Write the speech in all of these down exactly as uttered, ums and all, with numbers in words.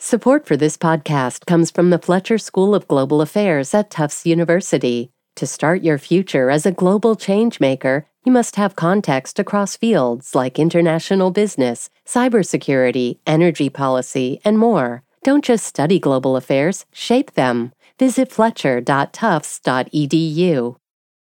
Support for this podcast comes from the Fletcher School of Global Affairs at Tufts University. To start your future as a global changemaker, you must have context across fields like international business, cybersecurity, energy policy, and more. Don't just study global affairs, shape them. Visit fletcher dot tufts dot e d u.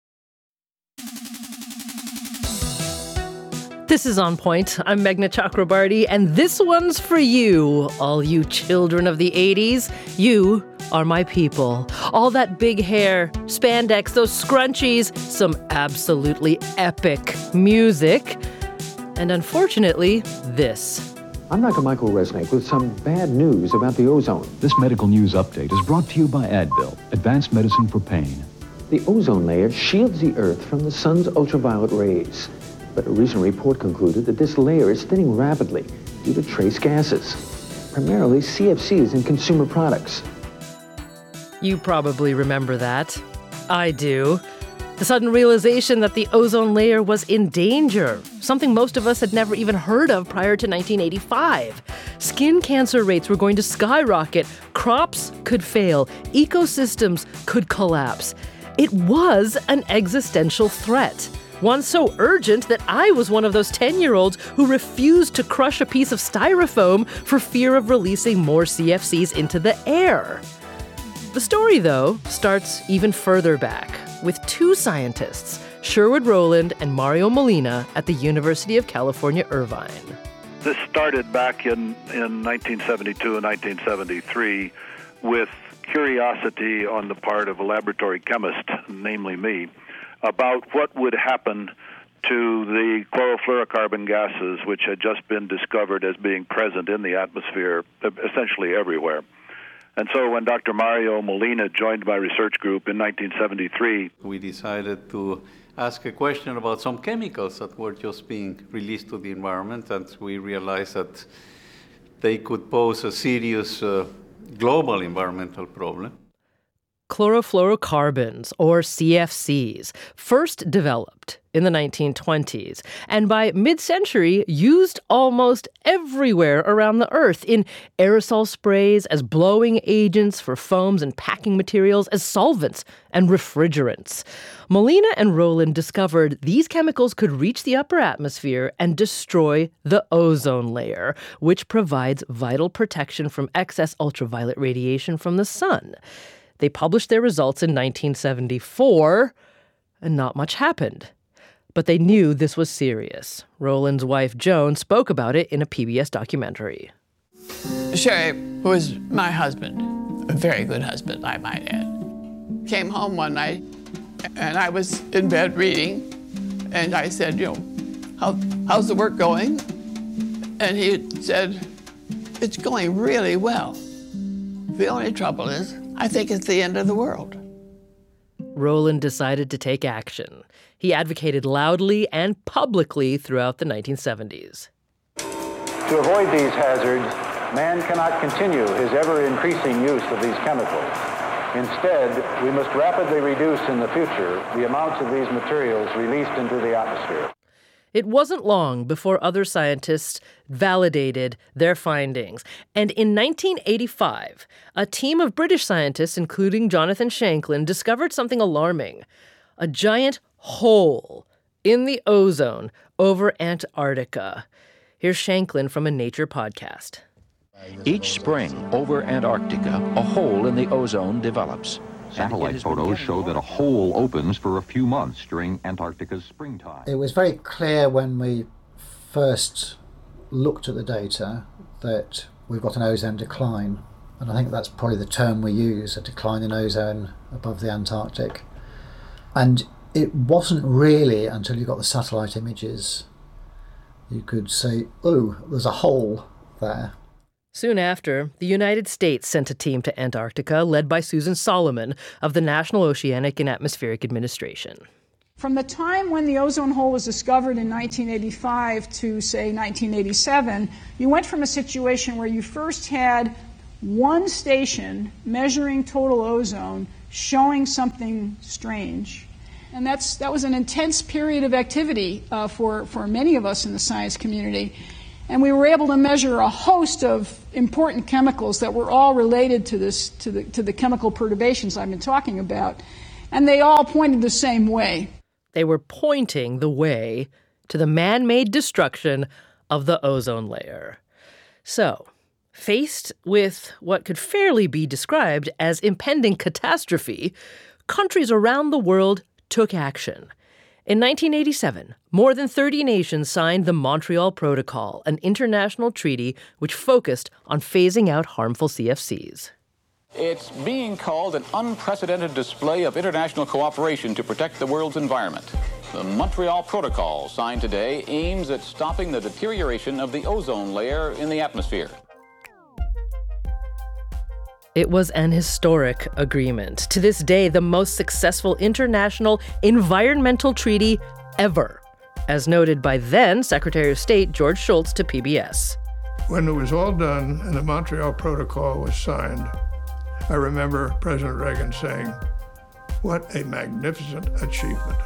This is On Point. I'm Meghna Chakrabarty, and this one's for you, all you children of the eighties. You are my people. All that big hair, spandex, those scrunchies, some absolutely epic music, and unfortunately, this. I'm Doctor Michael Resnick with some bad news about the ozone. This medical news update is brought to you by Advil, advanced medicine for pain. The ozone layer shields the Earth from the sun's ultraviolet rays. But a recent report concluded that this layer is thinning rapidly due to trace gases, primarily C F Cs in consumer products. You probably remember that. I do. The sudden realization that the ozone layer was in danger, something most of us had never even heard of prior to nineteen eighty-five. Skin cancer rates were going to skyrocket, crops could fail, ecosystems could collapse. It was an existential threat. One so urgent that I was one of those ten-year-olds who refused to crush a piece of styrofoam for fear of releasing more C F Cs into the air. The story, though, starts even further back, with two scientists, Sherwood Rowland and Mario Molina, at the University of California, Irvine. This started back in, in nineteen seventy-two and nineteen seventy-three with curiosity on the part of a laboratory chemist, namely me, about what would happen to the chlorofluorocarbon gases, which had just been discovered as being present in the atmosphere essentially everywhere. And so when Doctor Mario Molina joined my research group in nineteen seventy-three, we decided to ask a question about some chemicals that were just being released to the environment, and we realized that they could pose a serious uh, global environmental problem. Chlorofluorocarbons, or C F Cs, first developed in the nineteen twenties, and by mid-century used almost everywhere around the Earth, in aerosol sprays, as blowing agents for foams and packing materials, as solvents and refrigerants. Molina and Rowland discovered these chemicals could reach the upper atmosphere and destroy the ozone layer, which provides vital protection from excess ultraviolet radiation from the sun. They published their results in nineteen seventy-four, and not much happened. But they knew this was serious. Rowland's wife, Joan, spoke about it in a P B S documentary. Sherry, who is my husband, a very good husband, I might add, came home one night, and I was in bed reading, and I said, you know, How, how's the work going? And he said, it's going really well. The only trouble is, I think it's the end of the world. Rowland decided to take action. He advocated loudly and publicly throughout the nineteen seventies. To avoid these hazards, man cannot continue his ever-increasing use of these chemicals. Instead, we must rapidly reduce in the future the amounts of these materials released into the atmosphere. It wasn't long before other scientists validated their findings. And in nineteen eighty-five, a team of British scientists, including Jonathan Shanklin, discovered something alarming. A giant hole in the ozone over Antarctica. Here's Shanklin from a Nature podcast. Each spring over Antarctica, a hole in the ozone develops. Satellite photos show that a hole opens for a few months during Antarctica's springtime. It was very clear when we first looked at the data that we've got an ozone decline. And I think that's probably the term we use, a decline in ozone above the Antarctic. And it wasn't really until you got the satellite images you could say, oh, there's a hole there. Soon after, the United States sent a team to Antarctica led by Susan Solomon of the National Oceanic and Atmospheric Administration. From the time when the ozone hole was discovered in nineteen eighty-five to, say, nineteen eighty-seven, you went from a situation where you first had one station measuring total ozone showing something strange. And that's that was an intense period of activity uh, for, for many of us in the science community. And we were able to measure a host of important chemicals that were all related to this, to the, to the chemical perturbations I've been talking about. And they all pointed the same way. They were pointing the way to the man-made destruction of the ozone layer. So, faced with what could fairly be described as impending catastrophe, countries around the world took action. In nineteen eighty-seven, more than thirty nations signed the Montreal Protocol, an international treaty which focused on phasing out harmful C F Cs. It's being called an unprecedented display of international cooperation to protect the world's environment. The Montreal Protocol, signed today, aims at stopping the deterioration of the ozone layer in the atmosphere. It was an historic agreement. To this day, the most successful international environmental treaty ever, as noted by then Secretary of State George Shultz to P B S. When it was all done and the Montreal Protocol was signed, I remember President Reagan saying, "What a magnificent achievement."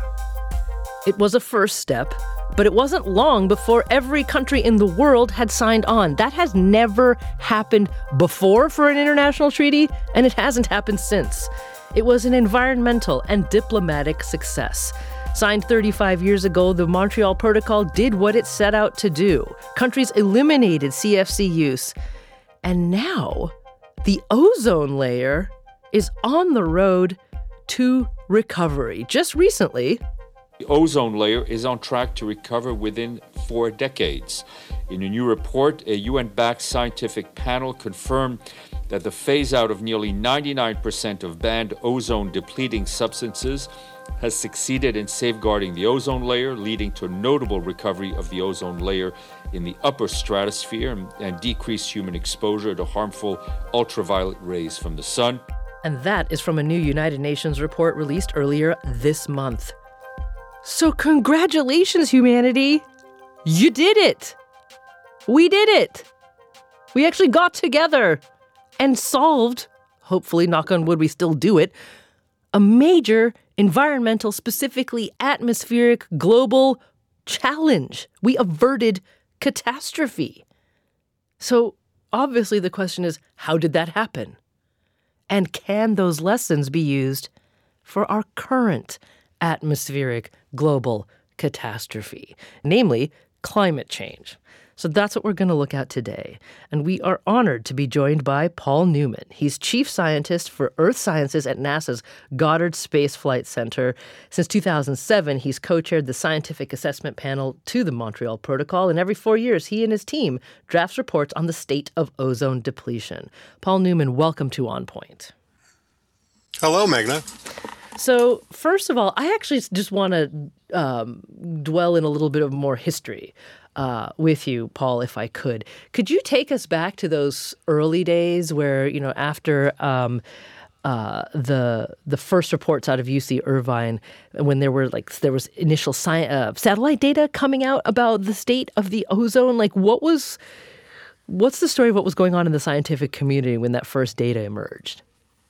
It was a first step, but it wasn't long before every country in the world had signed on. That has never happened before for an international treaty, and it hasn't happened since. It was an environmental and diplomatic success. Signed thirty-five years ago, the Montreal Protocol did what it set out to do. Countries eliminated C F C use. And now, the ozone layer is on the road to recovery. Just recently, the ozone layer is on track to recover within four decades. In a new report, a U N-backed scientific panel confirmed that the phase-out of nearly ninety-nine percent of banned ozone-depleting substances has succeeded in safeguarding the ozone layer, leading to a notable recovery of the ozone layer in the upper stratosphere and decreased human exposure to harmful ultraviolet rays from the sun. And that is from a new United Nations report released earlier this month. So congratulations, humanity! You did it! We did it! We actually got together and solved, hopefully, knock on wood, we still do it, a major environmental, specifically atmospheric, global challenge. We averted catastrophe. So obviously the question is, how did that happen? And can those lessons be used for our current atmospheric global catastrophe, namely climate change? So that's what we're going to look at today. And we are honored to be joined by Paul Newman. He's chief scientist for Earth Sciences at NASA's Goddard Space Flight Center. Since two thousand seven, he's co-chaired the scientific assessment panel to the Montreal Protocol. And every four years, he and his team drafts reports on the state of ozone depletion. Paul Newman, welcome to On Point. Hello, Meghna. So first of all, I actually just want to um, dwell in a little bit of more history uh, with you, Paul, if I could. Could you take us back to those early days where, you know, after um, uh, the the first reports out of U C Irvine, when there were like there was initial sci- uh, satellite data coming out about the state of the ozone? Like, what was what's the story of what was going on in the scientific community when that first data emerged?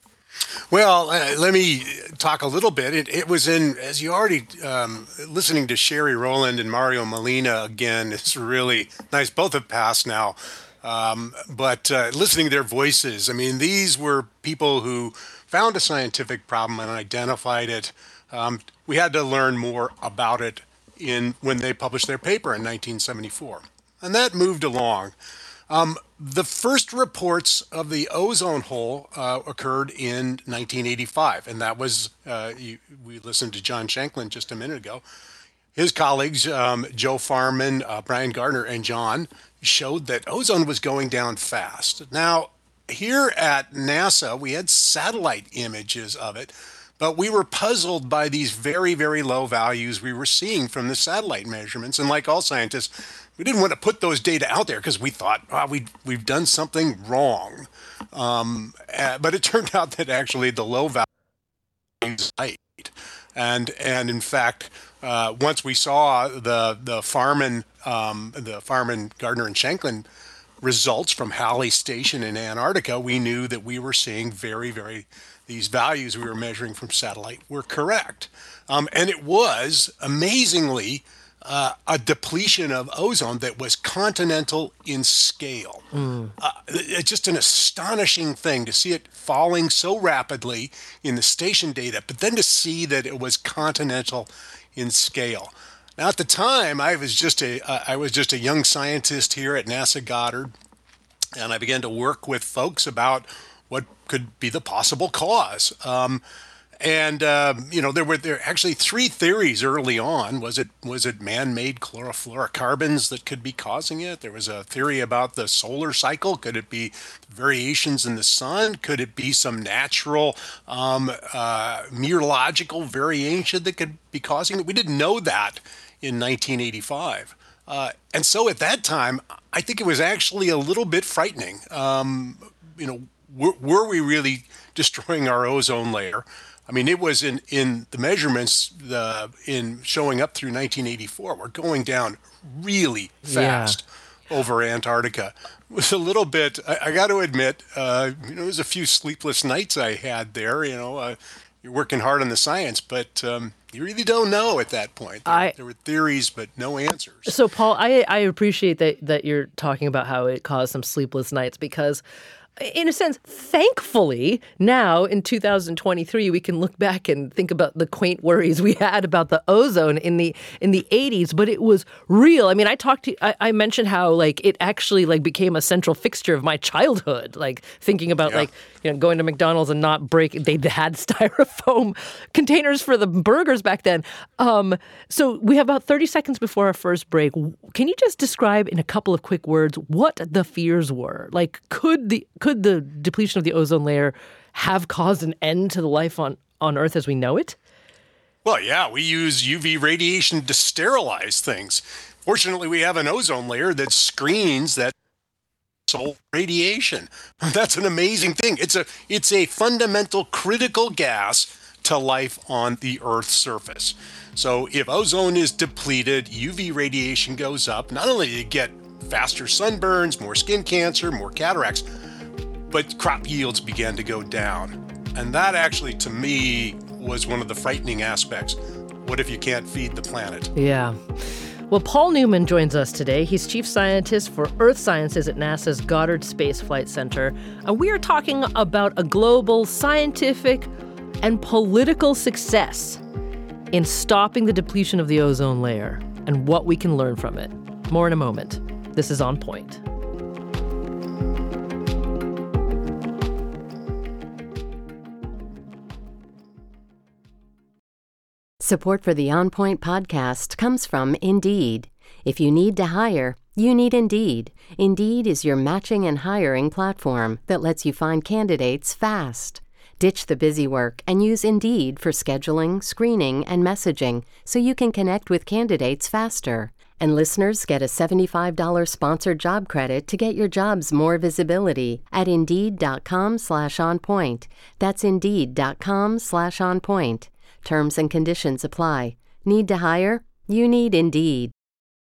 Well, uh, let me talk a little bit. It, it was in, as you already, um, listening to Sherry Rowland and Mario Molina again, it's really nice. Both have passed now. Um, but uh, listening to their voices, I mean, these were people who found a scientific problem and identified it. Um, we had to learn more about it in when they published their paper in nineteen seventy-four. And that moved along. Um, the first reports of the ozone hole uh, occurred in nineteen eighty-five, and that was, uh, you, we listened to John Shanklin just a minute ago. His colleagues, um, Joe Farman, uh, Brian Gardner, and John, showed that ozone was going down fast. Now, here at NASA, we had satellite images of it, but we were puzzled by these very, very low values we were seeing from the satellite measurements. And like all scientists, we didn't want to put those data out there because we thought, oh, we, we've done something wrong. Um, uh, but it turned out that actually the low value is right. And, and in fact, uh, once we saw the, the Farman, um, the Farman, Gardner, and Shanklin results from Halley Station in Antarctica, we knew that we were seeing very, very, these values we were measuring from satellite were correct. Um, and it was amazingly uh, a depletion of ozone that was continental in scale. Mm. Uh, it's just an astonishing thing to see it falling so rapidly in the station data, but then to see that it was continental in scale. Now, at the time, I was just a uh, I was just a young scientist here at NASA Goddard, and I began to work with folks about what could be the possible cause. Um, And um, you know, there were there actually three theories early on. Was it was it man-made chlorofluorocarbons that could be causing it? There was a theory about the solar cycle. Could it be variations in the sun? Could it be some natural um, uh, meteorological variation that could be causing it? We didn't know that in nineteen eighty-five. Uh, and so at that time, I think it was actually a little bit frightening. Um, you know, were, were we really destroying our ozone layer? I mean, it was in, in the measurements the, in showing up through nineteen eighty-four. We're going down really fast yeah. over Antarctica. It was a little bit, I, I got to admit, uh, you know, there was a few sleepless nights I had there. You know, uh, you're working hard on the science, but um, you really don't know at that point. There, I, there were theories, but no answers. So, Paul, I, I appreciate that, that you're talking about how it caused some sleepless nights because, in a sense, thankfully, now in two thousand twenty-three, we can look back and think about the quaint worries we had about the ozone in the in the eighties, but it was real. I mean, I talked to, I, I mentioned how like it actually like became a central fixture of my childhood, like thinking about yeah. like, you know, going to McDonald's and not break, they had styrofoam containers for the burgers back then. Um, so we have about thirty seconds before our first break. Can you just describe in a couple of quick words what the fears were? Like, could the could the depletion of the ozone layer have caused an end to the life on, on Earth as we know it? Well, yeah, we use U V radiation to sterilize things. Fortunately, we have an ozone layer that screens that solar radiation. That's an amazing thing. It's a it's a fundamental critical gas to life on the Earth's surface. So if ozone is depleted, U V radiation goes up. Not only do you get faster sunburns, more skin cancer, more cataracts, but crop yields began to go down. And that actually, to me, was one of the frightening aspects. What if you can't feed the planet? Yeah. Well, Paul Newman joins us today. He's chief scientist for Earth Sciences at NASA's Goddard Space Flight Center. And we are talking about a global scientific and political success in stopping the depletion of the ozone layer and what we can learn from it. More in a moment. This is On Point. Support for the On Point podcast comes from Indeed. If you need to hire, you need Indeed. Indeed is your matching and hiring platform that lets you find candidates fast. Ditch the busy work and use Indeed for scheduling, screening, and messaging so you can connect with candidates faster. And listeners get a seventy-five dollars sponsored job credit to get your jobs more visibility at Indeed.com slash on point. That's Indeed.com slash on point. Terms and conditions apply. Need to hire? You need Indeed.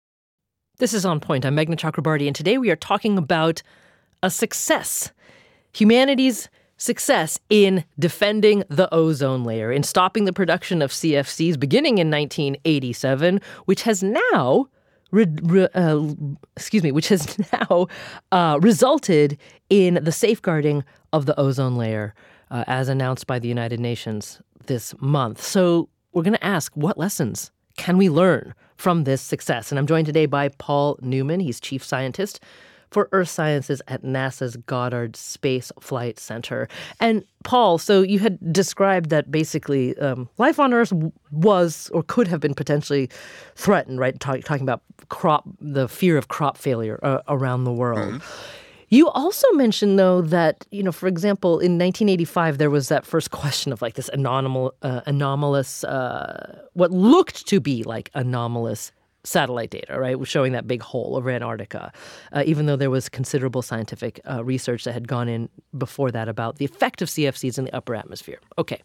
This is On Point. I'm Meghna Chakrabarty, and today we are talking about a success. Humanity's success in defending the ozone layer, in stopping the production of C F Cs beginning in nineteen eighty-seven, which has now, re, re, uh, excuse me, which has now uh, resulted in the safeguarding of the ozone layer, uh, as announced by the United Nations this month. So we're going to ask, what lessons can we learn from this success? And I'm joined today by Paul Newman. He's chief scientist for Earth Sciences at NASA's Goddard Space Flight Center. And Paul, so you had described that basically um, life on Earth was or could have been potentially threatened, right? Talk, talking about crop, the fear of crop failure uh, around the world. Mm-hmm. You also mentioned, though, that, you know, for example, in nineteen eighty-five, there was that first question of like this anomal, uh, anomalous, uh, what looked to be like anomalous satellite data, right, showing that big hole over Antarctica, uh, even though there was considerable scientific uh, research that had gone in before that about the effect of C F Cs in the upper atmosphere. Okay.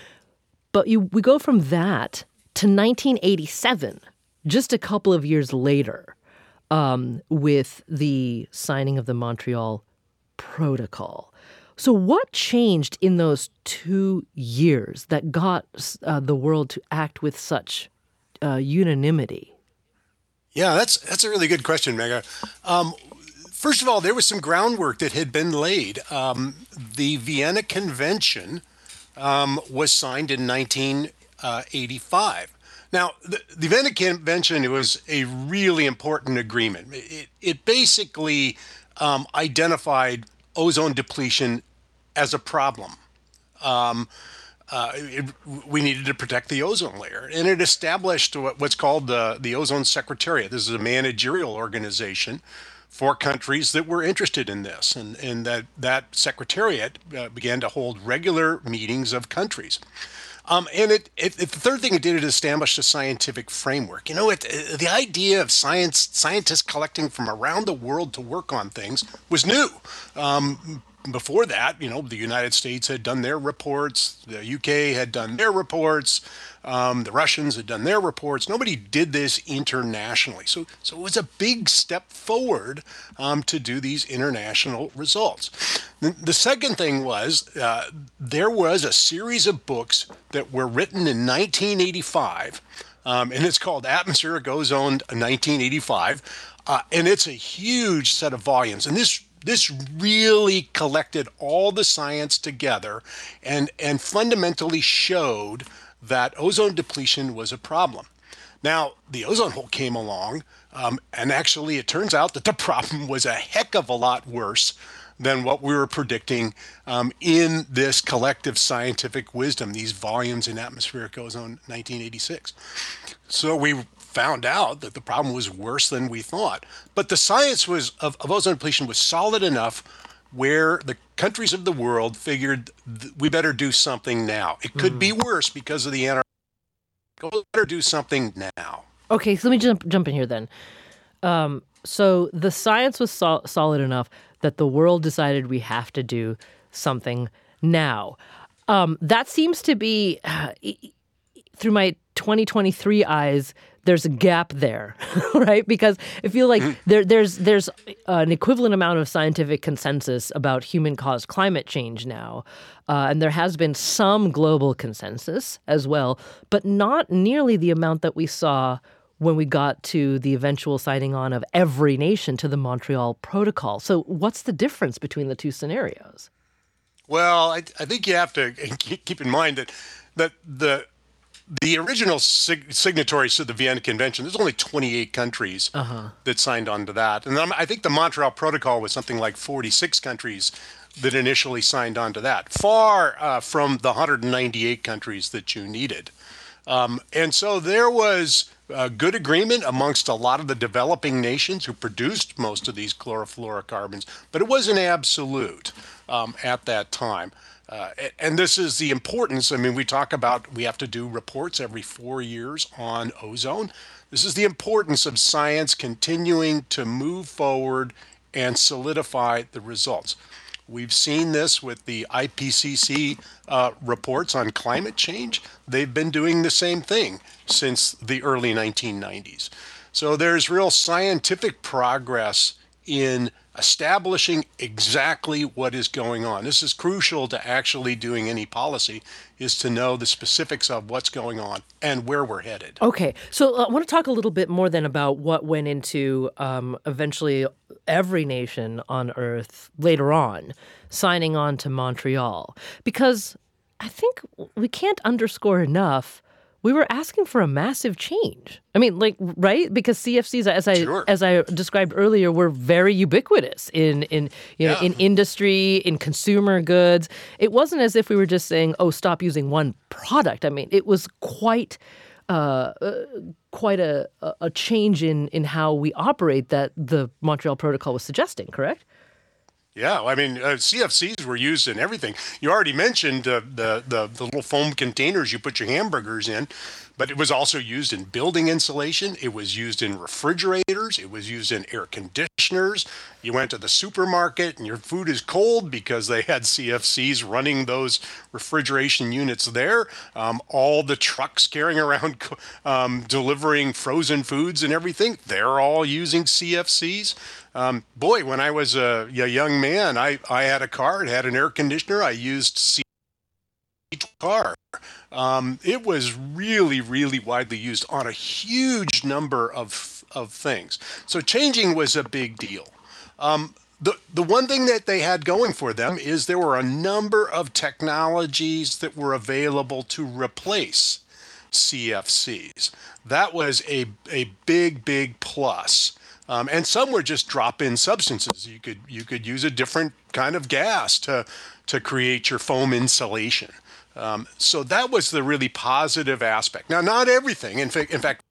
But you, we go from that to nineteen eighty-seven, just a couple of years later, um, with the signing of the Montreal Protocol. So what changed in those two years that got uh, the world to act with such uh, unanimity? Yeah, that's that's a really good question, Mega. Um, first of all, there was some groundwork that had been laid. Um, the Vienna Convention um, was signed in nineteen eighty-five. Now, the, the Vienna Convention, it was a really important agreement. It, it basically um, identified ozone depletion as a problem. Um, uh, it, we needed to protect the ozone layer, and it established what, what's called the, the Ozone Secretariat. This is a managerial organization for countries that were interested in this, and, and that, that secretariat uh, began to hold regular meetings of countries. Um, and it, it, it, the third thing it did, it established a scientific framework. You know, it, the idea of science scientists collecting from around the world to work on things was new. Um, before that, you know, the United States had done their reports, the U K had done their reports, um, the Russians had done their reports. Nobody did this internationally. So, so it was a big step forward um, to do these international results. The, the second thing was uh, there was a series of books that were written in nineteen eighty-five, um, and it's called Atmospheric Ozone nineteen eighty-five, uh, and it's a huge set of volumes. And this This really collected all the science together and, and fundamentally showed that ozone depletion was a problem. Now, the ozone hole came along, um, and actually it turns out that the problem was a heck of a lot worse than what we were predicting um, in this collective scientific wisdom, these volumes in Atmospheric Ozone nineteen eighty-six. So we found out that the problem was worse than we thought. But the science was of, of ozone depletion was solid enough where the countries of the world figured th- we better do something now. It could mm. be worse because of the Antarctica. We better do something now. Okay, so let me jump jump in here then. Um, so the science was sol- solid enough that the world decided we have to do something now. Um, that seems to be, uh, through my twenty twenty-three eyes, there's a gap there, right? Because I feel like mm-hmm. there, there's there's an equivalent amount of scientific consensus about human-caused climate change now, uh, and there has been some global consensus as well, but not nearly the amount that we saw when we got to the eventual signing on of every nation to the Montreal Protocol. So what's the difference between the two scenarios? Well, I, I think you have to keep in mind that that the The original sig- signatories to the Vienna Convention, there's only twenty-eight countries uh-huh. that signed on to that. And I think the Montreal Protocol was something like forty-six countries that initially signed on to that, far uh, from the one hundred ninety-eight countries that you needed. Um, and so there was a good agreement amongst a lot of the developing nations who produced most of these chlorofluorocarbons, but it wasn't absolute um, at that time. Uh, and this is the importance. I mean, we talk about we have to do reports every four years on ozone. This is the importance of science continuing to move forward and solidify the results. We've seen this with the I P C C uh, reports on climate change. They've been doing the same thing since the early nineteen nineties. So there's real scientific progress in establishing exactly what is going on. This is crucial to actually doing any policy, is to know the specifics of what's going on and where we're headed. Okay, so uh, I want to talk a little bit more then about what went into um, eventually every nation on Earth later on signing on to Montreal. Because I think we can't underscore enough, we were asking for a massive change. I mean, like, right? Because C F Cs, as I sure. as I described earlier, were very ubiquitous in in you know yeah. in industry, in consumer goods. It wasn't as if we were just saying, "Oh, stop using one product." I mean, it was quite uh, uh, quite a a change in in how we operate that the Montreal Protocol was suggesting. Correct? Yeah, I mean, uh, C F Cs were used in everything. You already mentioned uh, the, the the little foam containers you put your hamburgers in, but it was also used in building insulation. It was used in refrigerators. It was used in air conditioners. You went to the supermarket and your food is cold because they had C F Cs running those refrigeration units there. Um, all the trucks carrying around um, delivering frozen foods and everything, they're all using C F Cs. Um, boy, when I was a, a young man, I, I had a car. It had an air conditioner. I used C car. Um, it was really, really widely used on a huge number of of things. So changing was a big deal. Um, the, the one thing that they had going for them is there were a number of technologies that were available to replace C F Cs. That was a, a big, big plus. Um, and some were just drop-in substances. You could you could use a different kind of gas to to create your foam insulation. Um, so that was the really positive aspect. Now, not everything. In fact, in fact,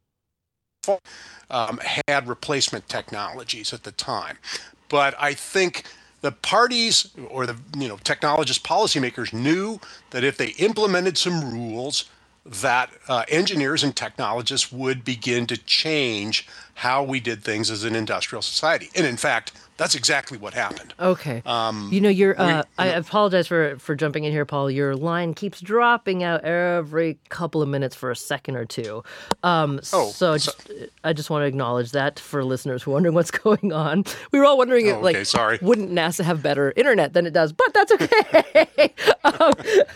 um, had replacement technologies at the time, but I think the parties or the you know technologists, policymakers knew that if they implemented some rules, that uh, engineers and technologists would begin to change how we did things as an industrial society. And in fact, that's exactly what happened. Okay. Um, you know, you're. Uh, we, you I know, apologize for, for jumping in here, Paul. Your line keeps dropping out every couple of minutes for a second or two. Um, oh, so I just, I just want to acknowledge that for listeners who are wondering what's going on. We were all wondering, oh, like, okay, sorry. wouldn't NASA have better internet than it does? But that's okay. um,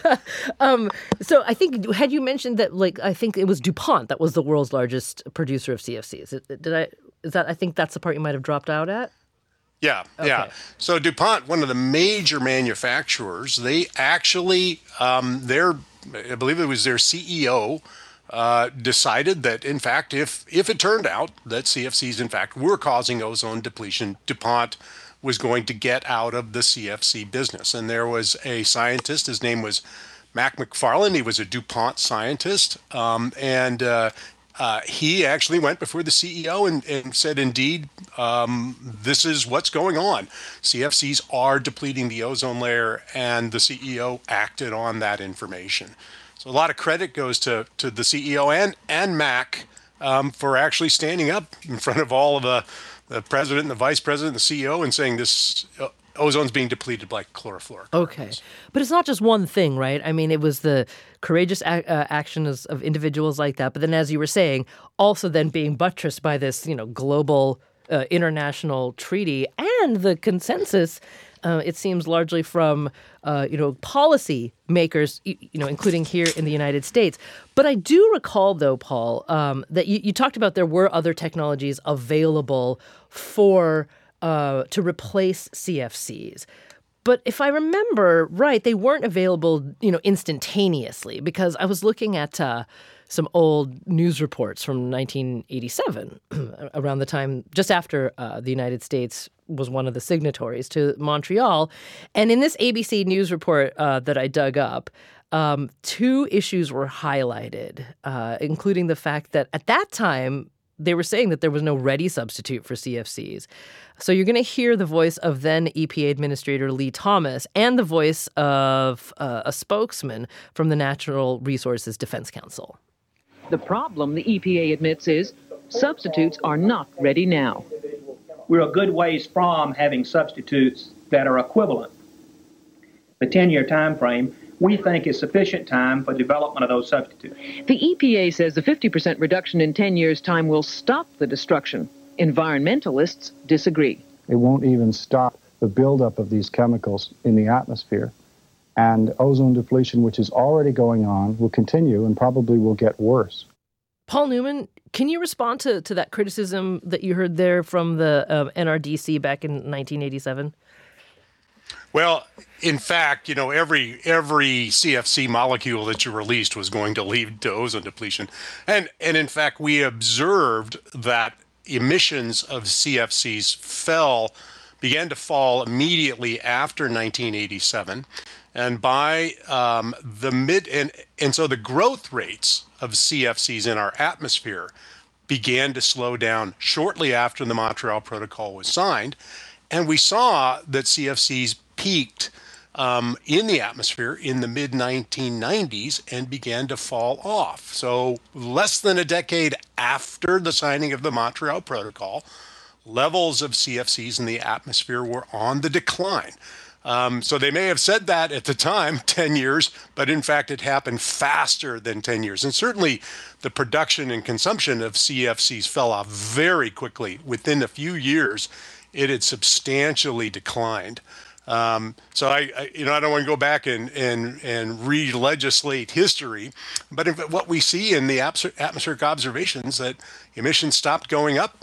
um, so I think, had you mentioned that, like, I think it was DuPont that was the world's largest producer of C F Cs. Did I? Is that? I think that's the part you might have dropped out at. Yeah, okay. yeah. So DuPont, one of the major manufacturers, they actually, um, their, I believe it was their C E O, uh, decided that, in fact, if if it turned out that C F Cs, in fact, were causing ozone depletion, DuPont was going to get out of the C F C business. And there was a scientist, his name was Mac McFarland. He was a DuPont scientist, um, and uh, Uh, he actually went before the C E O and, and said, indeed, um, this is what's going on. C F Cs are depleting the ozone layer, and the C E O acted on that information. So a lot of credit goes to, to the C E O and, and Mac um, for actually standing up in front of all of the, the president and the vice president and the C E O and saying this uh, ozone's being depleted by chlorofluorocarbons. Okay. But it's not just one thing, right? I mean, it was the courageous a- uh, actions of individuals like that. But then, as you were saying, also then being buttressed by this, you know, global uh, international treaty and the consensus, uh, it seems largely from, uh, you know, policy makers, you, you know, including here in the United States. But I do recall, though, Paul, um, that you, you talked about there were other technologies available for Uh, to replace C F Cs. But if I remember right, they weren't available, you know, instantaneously, because I was looking at uh, some old news reports from nineteen eighty-seven, around the time, just after uh, the United States was one of the signatories to Montreal. And in this A B C News report uh, that I dug up, um, two issues were highlighted, uh, including the fact that at that time, they were saying that there was no ready substitute for C F Cs. So you're going to hear the voice of then E P A Administrator Lee Thomas and the voice of uh, a spokesman from the Natural Resources Defense Council. The problem, the E P A admits, is substitutes are not ready now. We're a good ways from having substitutes that are equivalent. The ten-year time frame, we think, is sufficient time for development of those substitutes. The E P A says the fifty percent reduction in ten years' time will stop the destruction. Environmentalists disagree. It won't even stop the buildup of these chemicals in the atmosphere. And ozone depletion, which is already going on, will continue and probably will get worse. Paul Newman, can you respond to, to that criticism that you heard there from the uh, N R D C back in nineteen eighty-seven? Well, in fact, you know, every every C F C molecule that you released was going to lead to ozone depletion. And and in fact, we observed that emissions of C F Cs fell, began to fall immediately after nineteen eighty-seven. And by um, the mid, and, and so the growth rates of C F Cs in our atmosphere began to slow down shortly after the Montreal Protocol was signed. And we saw that C F Cs peaked um, in the atmosphere in the mid nineteen nineties and began to fall off. So less than a decade after the signing of the Montreal Protocol, levels of C F Cs in the atmosphere were on the decline. Um, so they may have said that at the time, ten years, but in fact it happened faster than ten years. And certainly the production and consumption of C F Cs fell off very quickly. Within a few years, it had substantially declined. Um, so I, I, you know, I don't want to go back and and and re-legislate history, but if, what we see in the atmospheric observations that emissions stopped going up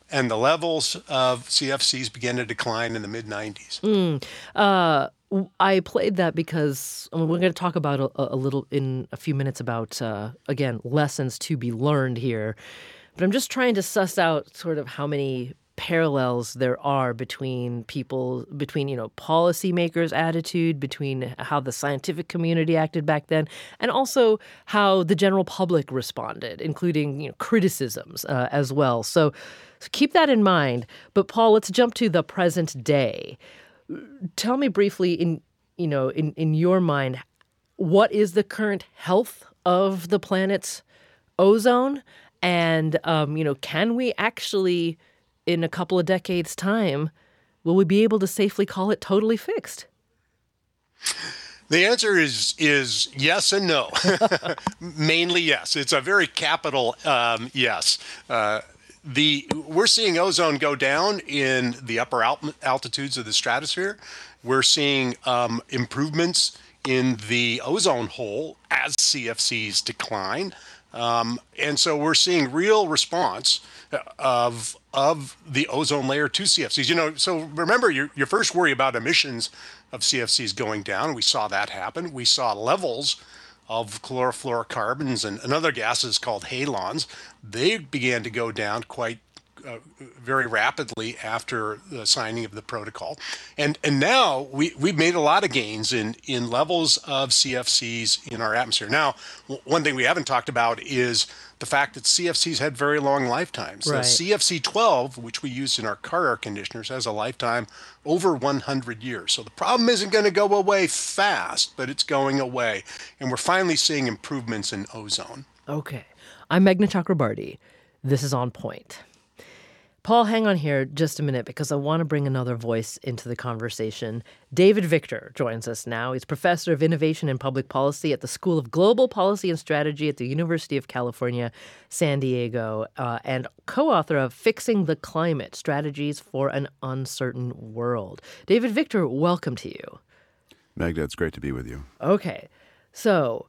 and the levels of C F Cs began to decline in the mid nineties. Mm. Uh, I played that because I mean, we're going to talk about a, a little in a few minutes about, uh, again, lessons to be learned here. But I'm just trying to suss out sort of how many parallels there are between people, between, you know, policymakers' attitude, between how the scientific community acted back then, and also how the general public responded, including, you know, criticisms uh, as well. So, so keep that in mind. But Paul, let's jump to the present day. Tell me briefly, in you know, in, in your mind, what is the current health of the planet's ozone, and um, you know, can we actually, in a couple of decades' time, will we be able to safely call it totally fixed? The answer is is yes and no. Mainly yes. It's a very capital um, yes. Uh, the we're seeing ozone go down in the upper alt- altitudes of the stratosphere. We're seeing um, improvements in the ozone hole as C F Cs decline. Um, and so we're seeing real response of of the ozone layer to C F Cs. You know, so remember your, your first worry about emissions of C F Cs going down. We saw that happen. We saw levels of chlorofluorocarbons and, and other gases called halons. They began to go down quite uh, very rapidly after the signing of the protocol. And and now we, we've made a lot of gains in, in levels of C F Cs in our atmosphere. Now, w- one thing we haven't talked about is the fact that C F Cs had very long lifetimes. Right. The C F C twelve, which we use in our car air conditioners, has a lifetime over one hundred years. So the problem isn't going to go away fast, but it's going away. And we're finally seeing improvements in ozone. Okay. I'm Meghna Chakrabarty. This is On Point. Paul, hang on here just a minute because I want to bring another voice into the conversation. David Victor joins us now. He's professor of innovation and public policy at the School of Global Policy and Strategy at the University of California, San Diego, uh, and co-author of Fixing the Climate, Strategies for an Uncertain World. David Victor, welcome to you. Magda, it's great to be with you. Okay. So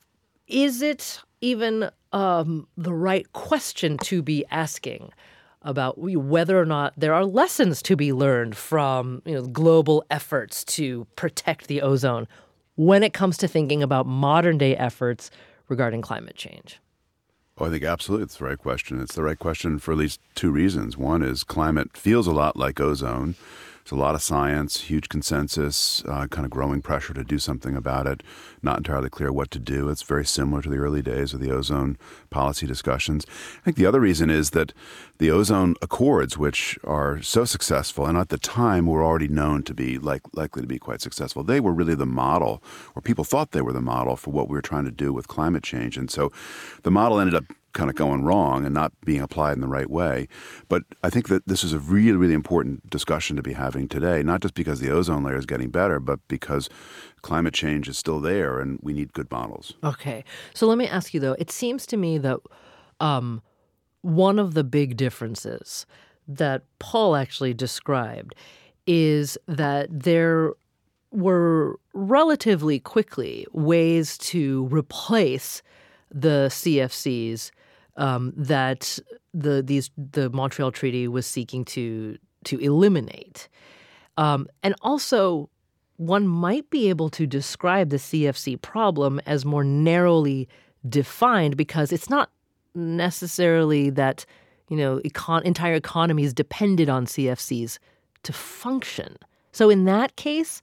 is it even um, the right question to be asking about whether or not there are lessons to be learned from, you know, global efforts to protect the ozone when it comes to thinking about modern day efforts regarding climate change? Oh, I think absolutely it's the right question. It's the right question for at least two reasons. One is climate feels a lot like ozone. There's a lot of science, huge consensus, uh, kind of growing pressure to do something about it. Not entirely clear what to do. It's very similar to the early days of the ozone policy discussions. I think the other reason is that the ozone accords, which are so successful and at the time were already known to be like, likely to be quite successful, they were really the model, or people thought they were the model for what we were trying to do with climate change. And so the model ended up kind of going wrong and not being applied in the right way. But I think that this is a really, really important discussion to be having today, not just because the ozone layer is getting better, but because climate change is still there and we need good models. Okay. So let me ask you, though, it seems to me that um, one of the big differences that Paul actually described is that there were relatively quickly ways to replace the C F Cs um, that the these the Montreal Treaty was seeking to to eliminate, um, and also one might be able to describe the C F C problem as more narrowly defined because it's not necessarily that, you know, econ- entire economies depended on C F Cs to function. So in that case,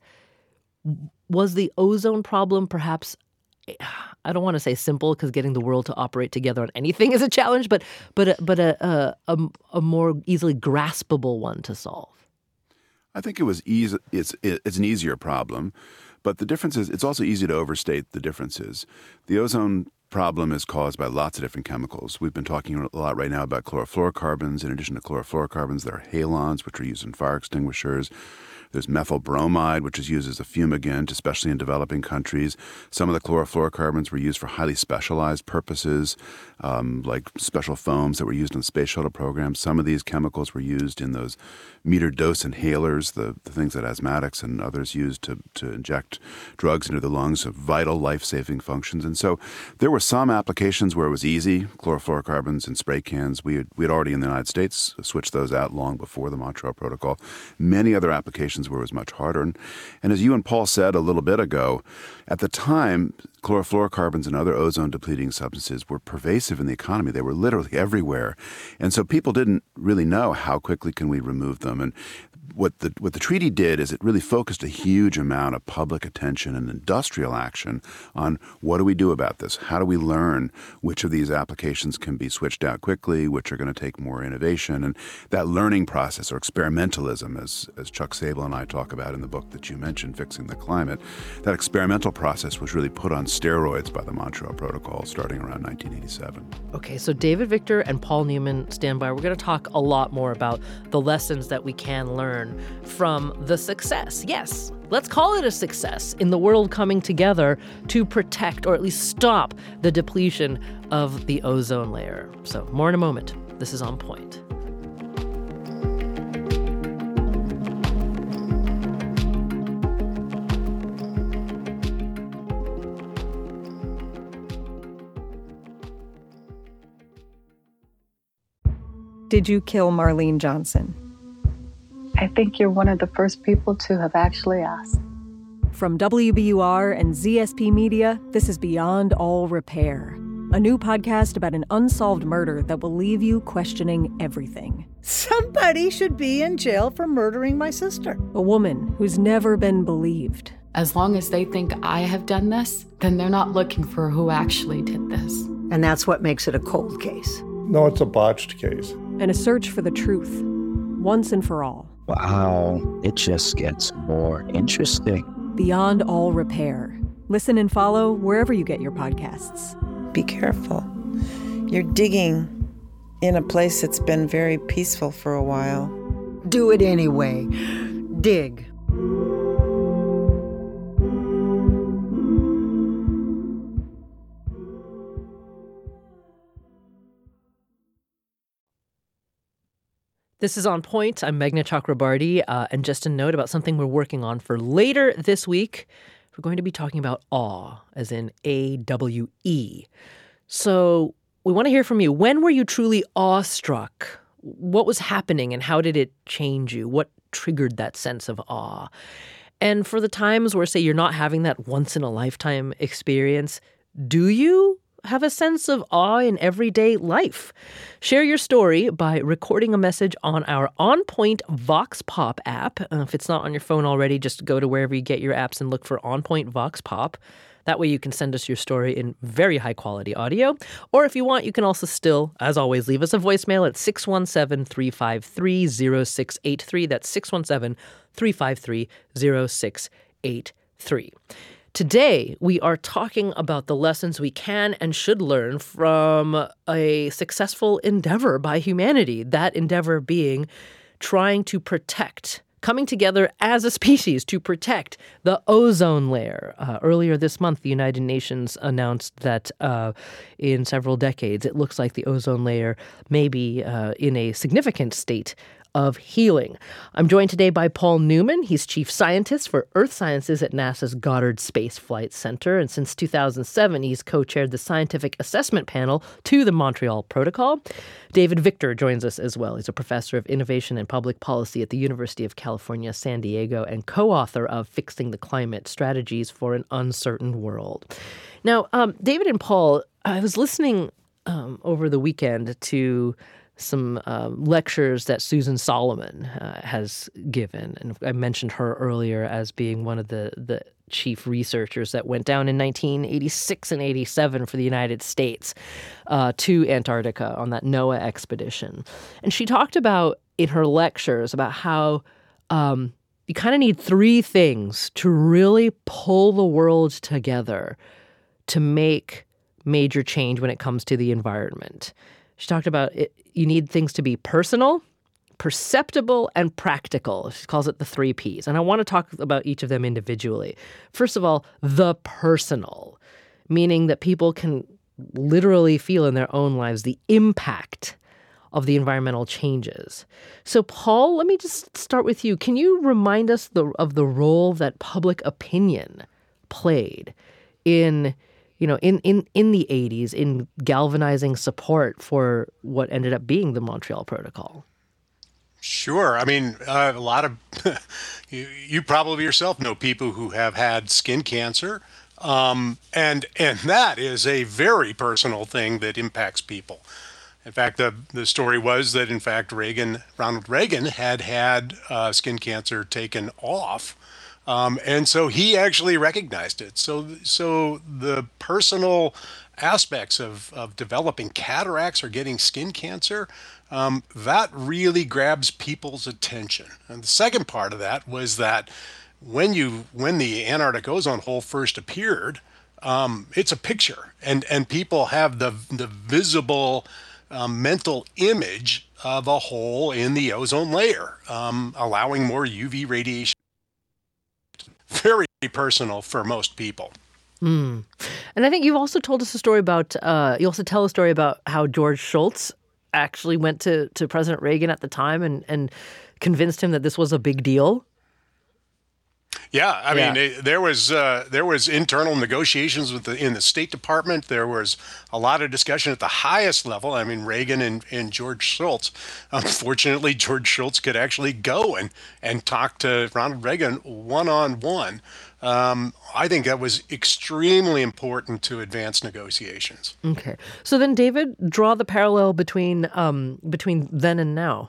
was the ozone problem perhaps, I don't want to say simple because getting the world to operate together on anything is a challenge, but but a, but a, a a a more easily graspable one to solve? I think it was easy. It's it's an easier problem, but the difference is it's also easy to overstate the differences. The ozone problem is caused by lots of different chemicals. We've been talking a lot right now about chlorofluorocarbons. In addition to chlorofluorocarbons, there are halons, which are used in fire extinguishers. There's methyl bromide, which is used as a fumigant, especially in developing countries. Some of the chlorofluorocarbons were used for highly specialized purposes, um, like special foams that were used in the space shuttle program. Some of these chemicals were used in those metered dose inhalers, the, the things that asthmatics and others use to, to inject drugs into the lungs of vital life-saving functions. And so there were some applications where it was easy, chlorofluorocarbons in spray cans. We had, we had already in the United States switched those out long before the Montreal Protocol. Many other applications where it was much harder. And, and as you and Paul said a little bit ago, at the time, chlorofluorocarbons and other ozone-depleting substances were pervasive in the economy. They were literally everywhere. And so people didn't really know how quickly can we remove them. And what the what the treaty did is it really focused a huge amount of public attention and industrial action on what do we do about this? How do we learn which of these applications can be switched out quickly, which are going to take more innovation? And that learning process, or experimentalism, as, as Chuck Sable and I talk about in the book that you mentioned, Fixing the Climate, that experimental process was really put on steroids by the Montreal Protocol starting around nineteen eighty-seven. Okay, so David Victor and Paul Newman stand by. We're going to talk a lot more about the lessons that we can learn from the success. Yes, let's call it a success in the world coming together to protect or at least stop the depletion of the ozone layer. So more in a moment. This is On Point. Did you kill Marlene Johnson? I think you're one of the first people to have actually asked. From W B U R and Z S P Media, this is Beyond All Repair, a new podcast about an unsolved murder that will leave you questioning everything. Somebody should be in jail for murdering my sister. A woman who's never been believed. As long as they think I have done this, then they're not looking for who actually did this. And that's what makes it a cold case. No, it's a botched case. And a search for the truth, once and for all. Wow, it just gets more interesting. Beyond All Repair. Listen and follow wherever you get your podcasts. Be careful. You're digging in a place that's been very peaceful for a while. Do it anyway. Dig. This is On Point. I'm Meghna Chakrabarty. Uh, and just a note about something we're working on for later this week. We're going to be talking about awe, as in A W E. So we want to hear from you. When were you truly awestruck? What was happening and how did it change you? What triggered that sense of awe? And for the times where, say, you're not having that once-in-a-lifetime experience, do you have a sense of awe in everyday life? Share your story by recording a message on our On Point Vox Pop app. Uh, if it's not on your phone already, just go to wherever you get your apps and look for On Point Vox Pop. That way you can send us your story in very high quality audio. Or if you want, you can also still, as always, leave us a voicemail at six one seven, three five three, zero six eight three. That's six one seven, three five three, zero six eight three. Today, we are talking about the lessons we can and should learn from a successful endeavor by humanity, that endeavor being trying to protect, coming together as a species to protect the ozone layer. Uh, earlier this month, the United Nations announced that uh, in several decades, it looks like the ozone layer may be uh, in a significant state of healing. I'm joined today by Paul Newman. He's chief scientist for Earth Sciences at NASA's Goddard Space Flight Center. And since two thousand seven, he's co-chaired the scientific assessment panel to the Montreal Protocol. David Victor joins us as well. He's a professor of innovation and public policy at the University of California, San Diego, and co-author of Fixing the Climate, Strategies for an Uncertain World. Now, um, David and Paul, I was listening um, over the weekend to some uh, lectures that Susan Solomon uh, has given. And I mentioned her earlier as being one of the, the chief researchers that went down in nineteen eighty-six and eighty-seven for the United States uh, to Antarctica on that NOAA expedition. And she talked about in her lectures about how um, you kind of need three things to really pull the world together to make major change when it comes to the environment. She talked about it. You need things to be personal, perceptible, and practical. She calls it the three Ps. And I want to talk about each of them individually. First of all, the personal, meaning that people can literally feel in their own lives the impact of the environmental changes. So, Paul, let me just start with you. Can you remind us the, of the role that public opinion played in, you know, in, in, in the eighties in galvanizing support for what ended up being the Montreal Protocol? Sure. I mean, uh, a lot of you, you probably yourself know people who have had skin cancer. Um, and and that is a very personal thing that impacts people. In fact, the the story was that, in fact, Reagan, Ronald Reagan had had uh, skin cancer taken off. Um, and so he actually recognized it. So so the personal aspects of, of developing cataracts or getting skin cancer, um, that really grabs people's attention. And the second part of that was that when you when the Antarctic ozone hole first appeared, um, it's a picture, and and people have the the visible um, mental image of a hole in the ozone layer, um, allowing more U V radiation. Very personal for most people. Mm. And I think you've also told us a story about. Uh, you also tell a story about how George Shultz actually went to to President Reagan at the time and and convinced him that this was a big deal. Yeah, I Yeah. mean, it, there was uh, there was internal negotiations with the, in the State Department. There was a lot of discussion at the highest level. I mean, Reagan and, and George Shultz. Unfortunately, George Shultz could actually go and, and talk to Ronald Reagan one-on-one. Um, I think that was extremely important to advance negotiations. Okay. So then, David, draw the parallel between um, between then and now.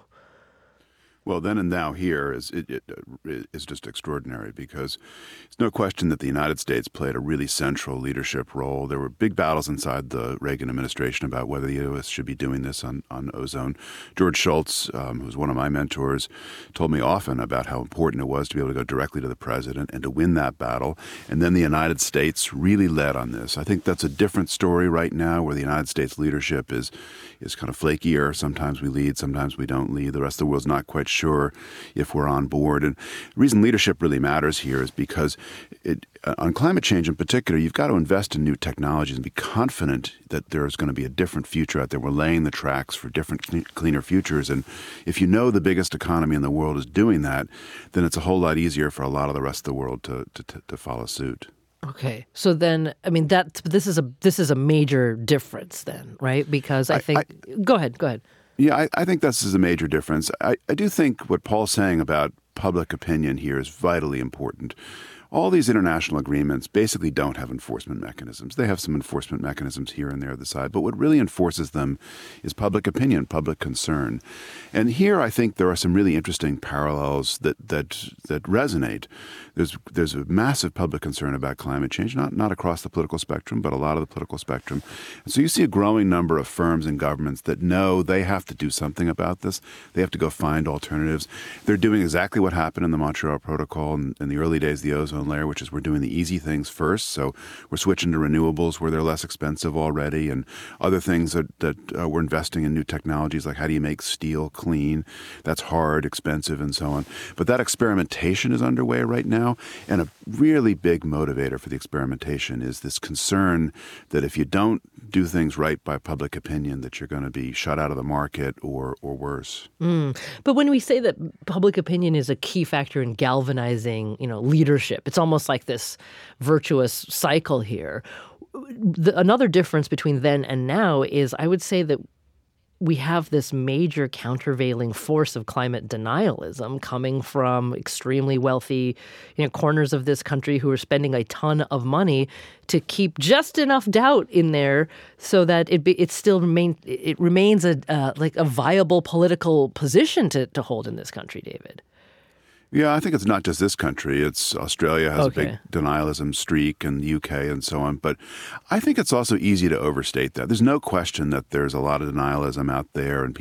Well, then and now here is it, it, it is just extraordinary because it's no question that the United States played a really central leadership role. There were big battles inside the Reagan administration about whether the U S should be doing this on, on ozone. George Shultz, um, who's one of my mentors, told me often about how important it was to be able to go directly to the president and to win that battle. And then the United States really led on this. I think that's a different story right now where the United States leadership is, is kind of flakier. Sometimes we lead, sometimes we don't lead. The rest of the world's not quite sure if we're on board. And the reason leadership really matters here is because it, uh, on climate change in particular, you've got to invest in new technologies and be confident that there's going to be a different future out there. We're laying the tracks for different clean, cleaner futures. And if you know the biggest economy in the world is doing that, then it's a whole lot easier for a lot of the rest of the world to to, to, to follow suit. Okay, so then, I mean, that this is a this is a major difference then, right? Because I, I think, I, go ahead, go ahead. Yeah, I, I think this is a major difference. I, I do think what Paul's saying about public opinion here is vitally important. All these international agreements basically don't have enforcement mechanisms. They have some enforcement mechanisms here and there on the side, but what really enforces them is public opinion, public concern. And here I think there are some really interesting parallels that that that resonate. There's there's a massive public concern about climate change, not not across the political spectrum, but a lot of the political spectrum. And so you see a growing number of firms and governments that know they have to do something about this. They have to go find alternatives. They're doing exactly what happened in the Montreal Protocol in, in the early days of the ozone layer, which is we're doing the easy things first. So we're switching to renewables where they're less expensive already, and other things that, that uh, we're investing in new technologies like how do you make steel clean? That's hard, expensive, and so on. But that experimentation is underway right now, and a really big motivator for the experimentation is this concern that if you don't do things right by public opinion, that you're going to be shut out of the market or or worse. Mm. But when we say that public opinion is a key factor in galvanizing, you know, leadership, it's almost like this virtuous cycle here. The, another difference between then and now is I would say that we have this major countervailing force of climate denialism coming from extremely wealthy, you know, corners of this country who are spending a ton of money to keep just enough doubt in there so that it be, it still remain it remains a uh, like a viable political position to to hold in this country, David. Yeah, I think it's not just this country. It's Australia has Okay. a big denialism streak, and the U K and so on. But I think it's also easy to overstate that. There's no question that there's a lot of denialism out there, and people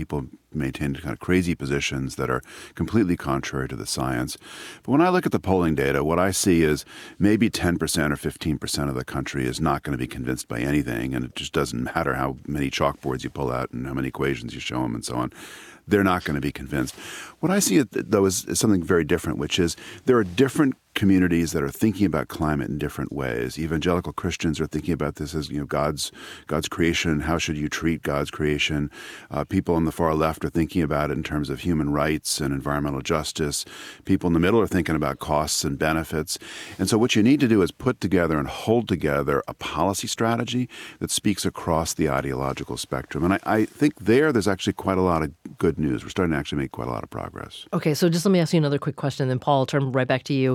maintain kind of crazy positions that are completely contrary to the science. But when I look at the polling data, what I see is maybe ten percent or fifteen percent of the country is not going to be convinced by anything, and it just doesn't matter how many chalkboards you pull out and how many equations you show them and so on. They're not going to be convinced. What I see, though, is, is something very different, which is there are different communities that are thinking about climate in different ways. Evangelical Christians are thinking about this as, you know, God's God's creation. How should you treat God's creation? Uh, people on the far left are thinking about it in terms of human rights and environmental justice. People in the middle are thinking about costs and benefits. And so what you need to do is put together and hold together a policy strategy that speaks across the ideological spectrum. And I, I think there, there's actually quite a lot of good news. We're starting to actually make quite a lot of progress. Okay, so just let me ask you another quick question, then Paul, I'll turn right back to you.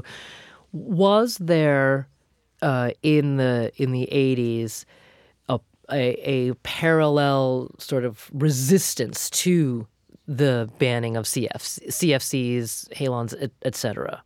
Was there uh, in the in the eighties a, a a parallel sort of resistance to the banning of C F C, C F Cs, halons, et, et cetera?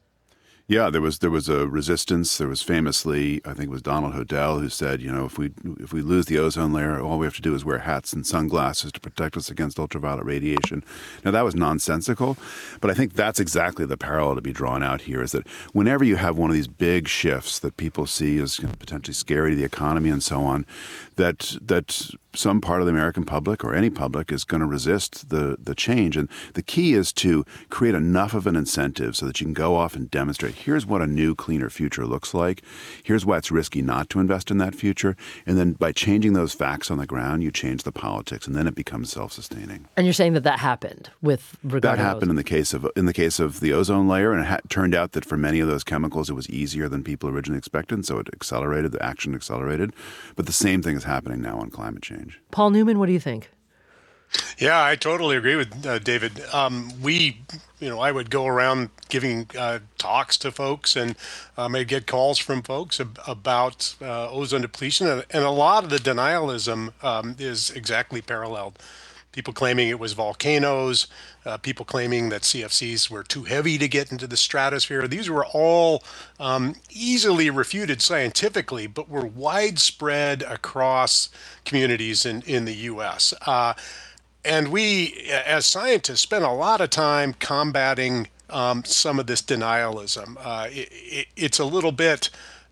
Yeah, there was there was a resistance. There was famously, I think it was Donald Hodel who said, you know, if we if we lose the ozone layer, all we have to do is wear hats and sunglasses to protect us against ultraviolet radiation. Now, that was nonsensical, but I think that's exactly the parallel to be drawn out here, is that whenever you have one of these big shifts that people see as, you know, potentially scary to the economy and so on, that that some part of the American public or any public is going to resist the, the change. And the key is to create enough of an incentive so that you can go off and demonstrate, here's what a new, cleaner future looks like. Here's why it's risky not to invest in that future. And then by changing those facts on the ground, you change the politics, and then it becomes self-sustaining. And you're saying that that happened with regard That to happened in the case of in the case of the ozone layer, and it ha- turned out that for many of those chemicals, it was easier than people originally expected, so it accelerated, the action accelerated. But the same thing is happening now on climate change. Paul Newman, what do you think? Yeah, I totally agree with uh, David. Um, we, you know, I would go around giving uh, talks to folks, and um, I'd get calls from folks ab- about uh, ozone depletion, and, and a lot of the denialism um, is exactly paralleled. People claiming it was volcanoes, uh, people claiming that C F Cs were too heavy to get into the stratosphere. These were all um, easily refuted scientifically, but were widespread across communities in, in the U S. Uh, and we, as scientists, spent a lot of time combating um, some of this denialism. Uh, it, it, it's a little bit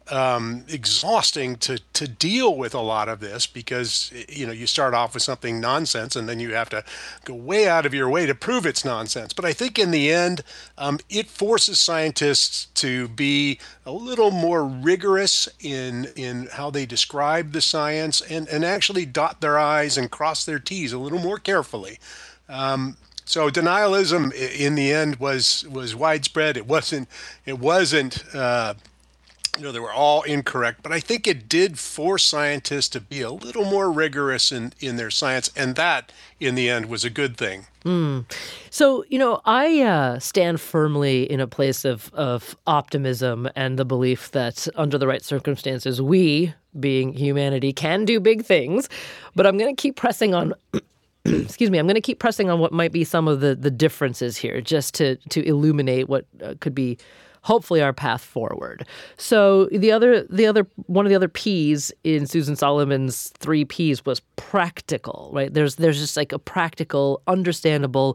Um, exhausting to to deal with a lot of this, because, you know, you start off with something nonsense and then you have to go way out of your way to prove it's nonsense. But I think in the end, um, it forces scientists to be a little more rigorous in in how they describe the science, and, and actually dot their I's and cross their T's a little more carefully. Um, so denialism in the end was was widespread. It wasn't it wasn't uh, You know, they were all incorrect, but I think it did force scientists to be a little more rigorous in, in their science, and that, in the end, was a good thing. Mm. So, you know, I uh, stand firmly in a place of, of optimism and the belief that under the right circumstances, we, being humanity, can do big things, but I'm going to keep pressing on... Excuse me, I'm going to keep pressing on what might be some of the, the differences here, just to, to illuminate what uh, could be hopefully our path forward. So the other, the other, one of the other P's in Susan Solomon's three P's was practical, right? There's, there's just like a practical, understandable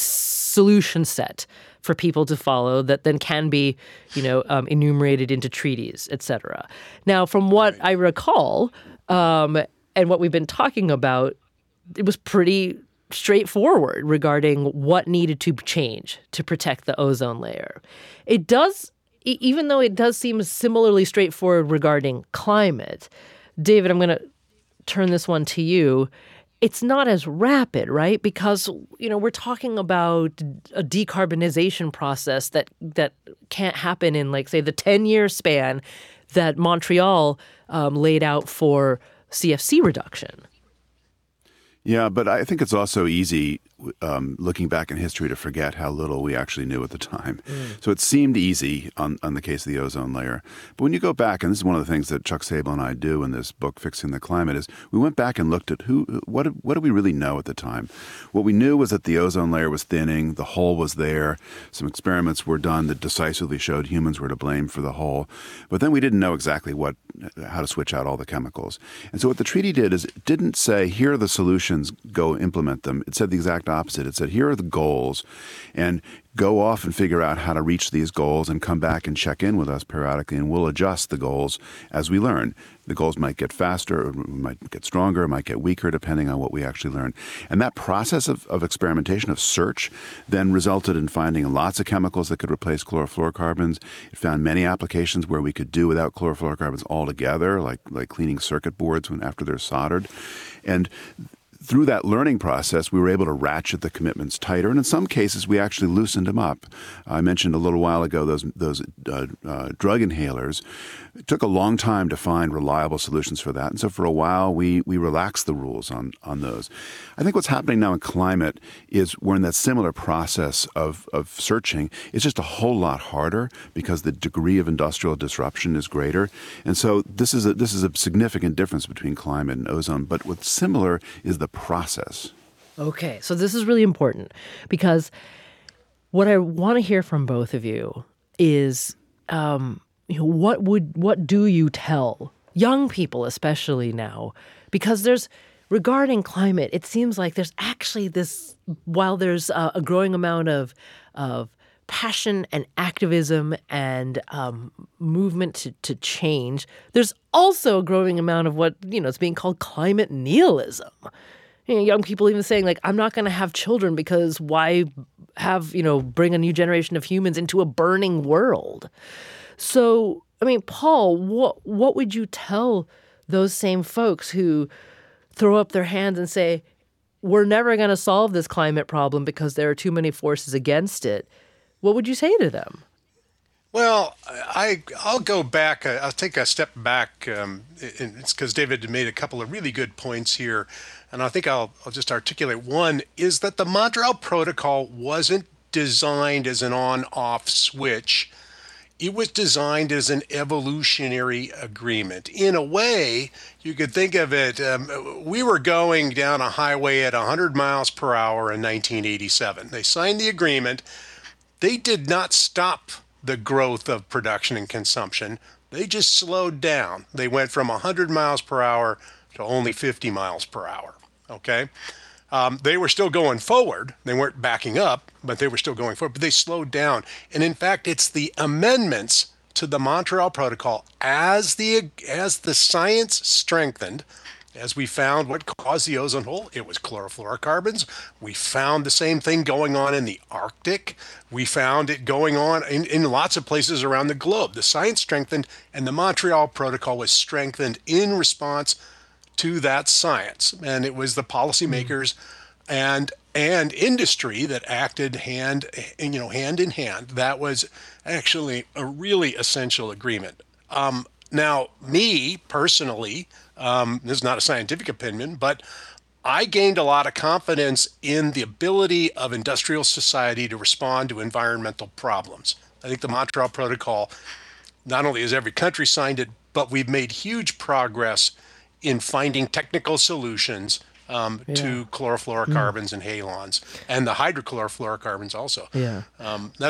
solution set for people to follow that then can be, you know, um, enumerated into treaties, et cetera. Now, from what I recall, um, and what we've been talking about, it was pretty straightforward regarding what needed to change to protect the ozone layer. It does, even though it does seem similarly straightforward regarding climate, David, I'm going to turn this one to you. It's not as rapid, right? Because, you know, we're talking about a decarbonization process that that can't happen in, like, say, the ten-year span that Montreal um, laid out for C F C reduction. Yeah, but I think it's also easy, um, looking back in history, to forget how little we actually knew at the time. Mm. So it seemed easy on, on the case of the ozone layer. But when you go back, and this is one of the things that Chuck Sable and I do in this book, Fixing the Climate, is we went back and looked at who, what did, what did we really know at the time? What we knew was that the ozone layer was thinning, the hole was there. Some experiments were done that decisively showed humans were to blame for the hole. But then we didn't know exactly what how to switch out all the chemicals. And so what the treaty did is it didn't say, here are the solutions, go implement them. It said the exact opposite. It said, here are the goals, and go off and figure out how to reach these goals and come back and check in with us periodically, and we'll adjust the goals as we learn. The goals might get faster, or might get stronger, might get weaker, depending on what we actually learn. And that process of, of experimentation, of search, then resulted in finding lots of chemicals that could replace chlorofluorocarbons. It found many applications where we could do without chlorofluorocarbons altogether, like, like cleaning circuit boards when after they're soldered. And through that learning process, we were able to ratchet the commitments tighter, and in some cases, we actually loosened them up. I mentioned a little while ago those those uh, uh, drug inhalers. It took a long time to find reliable solutions for that, and so for a while, we we relaxed the rules on on those. I think what's happening now in climate is we're in that similar process of of searching. It's just a whole lot harder because the degree of industrial disruption is greater, and so this is a this is a significant difference between climate and ozone. But what's similar is the process. Okay, so this is really important because what I want to hear from both of you is, um, you know, what would what do you tell young people, especially now, because there's regarding climate, it seems like there's actually this, while there's a, a growing amount of of passion and activism and um, movement to, to change, there's also a growing amount of what, you know, it's being called climate nihilism. You know, young people even saying, like, I'm not going to have children because why have, you know, bring a new generation of humans into a burning world? So, I mean, Paul, what what would you tell those same folks who throw up their hands and say, we're never going to solve this climate problem because there are too many forces against it? What would you say to them? Well, I, I'll go back. I'll take a step back. Um, it's because David made a couple of really good points here. And I think I'll, I'll just articulate one, is that the Montreal Protocol wasn't designed as an on-off switch. It was designed as an evolutionary agreement. In a way, you could think of it, um, we were going down a highway at one hundred miles per hour in nineteen eighty-seven. They signed the agreement. They did not stop the growth of production and consumption. They just slowed down. They went from one hundred miles per hour to only fifty miles per hour, okay? Um, they were still going forward. They weren't backing up, but they were still going forward, but they slowed down. And in fact, it's the amendments to the Montreal Protocol as the as the science strengthened, as we found what caused the ozone hole. It was chlorofluorocarbons. We found the same thing going on in the Arctic. We found it going on in, in lots of places around the globe. The science strengthened, and the Montreal Protocol was strengthened in response to that science. And it was the policymakers mm-hmm. and and industry that acted hand you know hand in hand. That was actually a really essential agreement. Um, now, me personally, um, this is not a scientific opinion, but I gained a lot of confidence in the ability of industrial society to respond to environmental problems. I think the Montreal Protocol, not only has every country signed it, but we've made huge progress in finding technical solutions um, yeah. to chlorofluorocarbons mm. and halons, and the hydrochlorofluorocarbons also. Yeah. Um, that.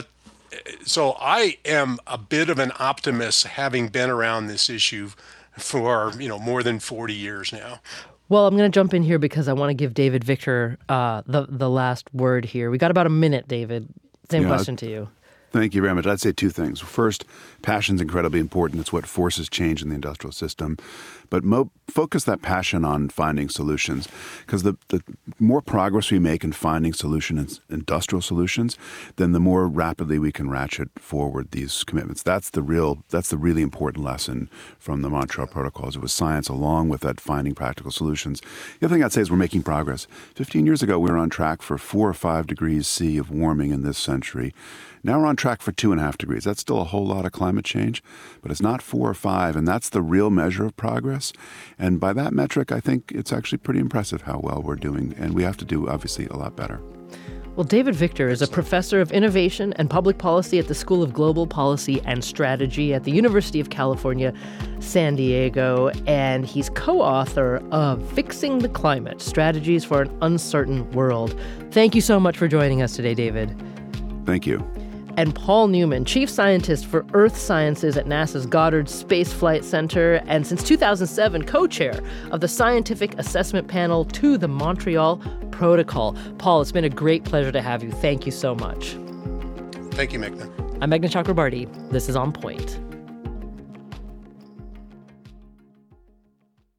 So I am a bit of an optimist, having been around this issue for you know more than forty years now. Well, I'm going to jump in here because I want to give David Victor uh, the the last word here. We got about a minute, David. Same yeah, question to you. Thank you very much. I'd say two things. First, passion's incredibly important. It's what forces change in the industrial system. But mo- focus that passion on finding solutions, because the, the more progress we make in finding solutions, industrial solutions, then the more rapidly we can ratchet forward these commitments. That's the real, that's the really important lesson from the Montreal Protocols. It was science along with that finding practical solutions. The other thing I'd say is we're making progress. Fifteen years ago, we were on track for four or five degrees C of warming in this century. Now we're on track for two and a half degrees. That's still a whole lot of climate change, but it's not four or five, and that's the real measure of progress. And by that metric, I think it's actually pretty impressive how well we're doing, and we have to do, obviously, a lot better. Well, David Victor is a professor of innovation and public policy at the School of Global Policy and Strategy at the University of California, San Diego, and he's co-author of Fixing the Climate: Strategies for an Uncertain World. Thank you so much for joining us today, David. Thank you. and Paul Newman, chief scientist for Earth Sciences at NASA's Goddard Space Flight Center, and since two thousand seven, co-chair of the Scientific Assessment Panel to the Montreal Protocol. Paul, it's been a great pleasure to have you. Thank you so much. Thank you, Meghna. I'm Meghna Chakrabarti. This is On Point.